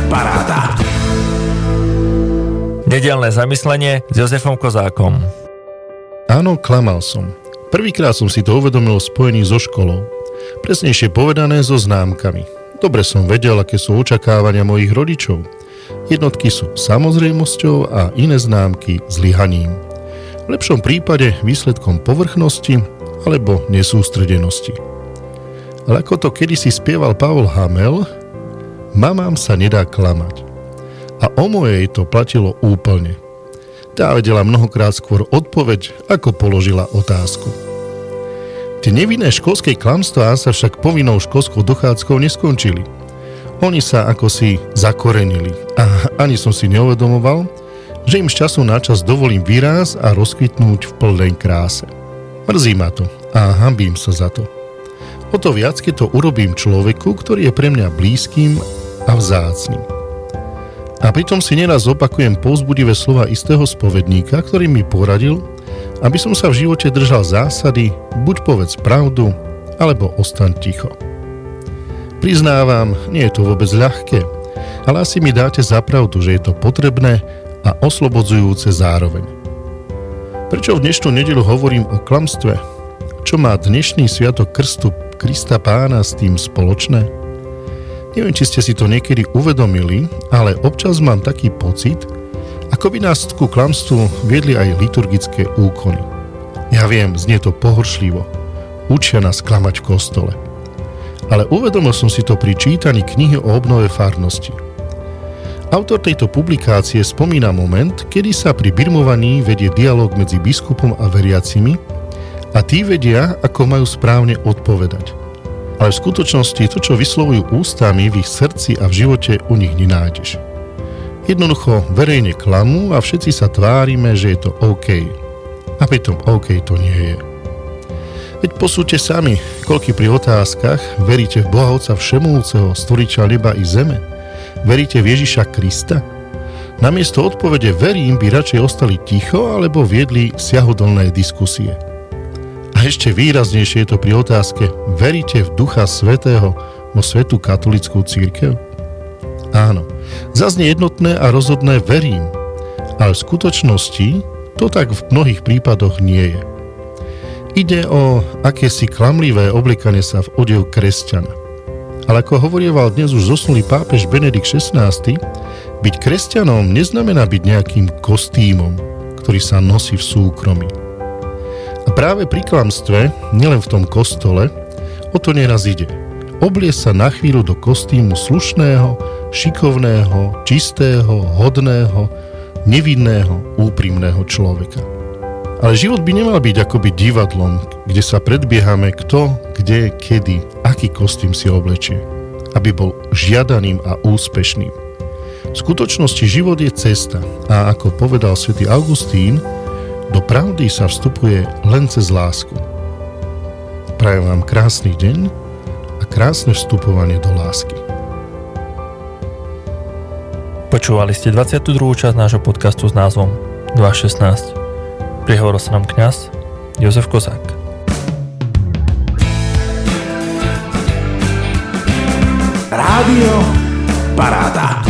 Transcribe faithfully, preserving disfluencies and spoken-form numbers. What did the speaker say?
Paráda. Nedeľné zamyslenie s Jozefom Kozákom. Áno, klamal som. Prvýkrát som si to uvedomil v spojení so školou. Presnejšie povedané so známkami. Dobre som vedel, aké sú očakávania mojich rodičov. Jednotky sú samozrejmosťou a iné známky zlyhaním. V lepšom prípade výsledkom povrchnosti alebo nesústredenosti. Ale ako to kedysi spieval Pavol Hamel, mamám sa nedá klamať. A o mojej to platilo úplne. Tá vedela mnohokrát skôr odpoveď, ako položila otázku. Tie nevinné školské klamstvá sa však povinnou školskou dochádzkou neskončili. Oni sa ako si zakorenili a ani som si neuvedomoval, že im z času na čas dovolím výraz a rozkvitnúť v plnej kráse. Mrzí ma to a hanbím sa za to. O to viac, keď to urobím človeku, ktorý je pre mňa blízkym a vzácnym. A pritom si neraz opakujem povzbudivé slova istého spovedníka, ktorý mi poradil, aby som sa v živote držal zásady, buď povedz pravdu, alebo ostaň ticho. Priznávam, nie je to vôbec ľahké, ale asi mi dáte za pravdu, že je to potrebné a oslobodzujúce zároveň. Prečo v dnešnú nedeľu hovorím o klamstve? Čo má dnešný sviatok krstu Krista Pána s tým spoločné? Neviem, či ste si to niekedy uvedomili, ale občas mám taký pocit, ako by nás ku klamstvu viedli aj liturgické úkony. Ja viem, znie to pohoršlivo. Učia nás klamať v kostole. Ale uvedomil som si to pri čítaní knihy o obnove farnosti. Autor tejto publikácie spomína moment, kedy sa pri birmovaní vedie dialóg medzi biskupom a veriacimi a tí vedia, ako majú správne odpovedať. Ale v skutočnosti to, čo vyslovujú ústami, v ich srdci a v živote u nich nenájdeš. Jednoducho verejne klamú a všetci sa tvárime, že je to OK. A pritom OK to nie je. Veď posúďte sami, koľky pri otázkach veríte v Boha Otca Všemohúceho, stvoriteľa neba i zeme? Veríte v Ježiša Krista? Namiesto odpovede verím by radšej ostali ticho alebo viedli siahodlné diskusie. A ešte výraznejšie je to pri otázke, veríte v Ducha Svätého vo Svätú katolícku cirkev? Áno, zaznie jednotné a rozhodné verím, ale v skutočnosti to tak v mnohých prípadoch nie je. Ide o akési klamlivé oblikanie sa v odev kresťana. Ale ako hovorieval dnes už zosnulý pápež Benedikt šestnásty, byť kresťanom neznamená byť nejakým kostýmom, ktorý sa nosí v súkromí. A práve pri klamstve, nielen v tom kostole, o to neraz ide. Obliecť sa na chvíľu do kostýmu slušného, šikovného, čistého, hodného, nevinného, úprimného človeka. Ale život by nemal byť akoby divadlom, kde sa predbiehame kto, kde, kedy, aký kostým si oblečie, aby bol žiadaným a úspešným. V skutočnosti život je cesta a ako povedal svätý Augustín, do pravdy sa vstupuje len cez lásku. Prajem vám krásny deň a krásne vstupovanie do lásky. Počúvali ste dvadsiatu druhú časť nášho podcastu s názvom dva šestnásť. Prihovoril sa nám kňaz Jozef Kozák. Rádio Paráda.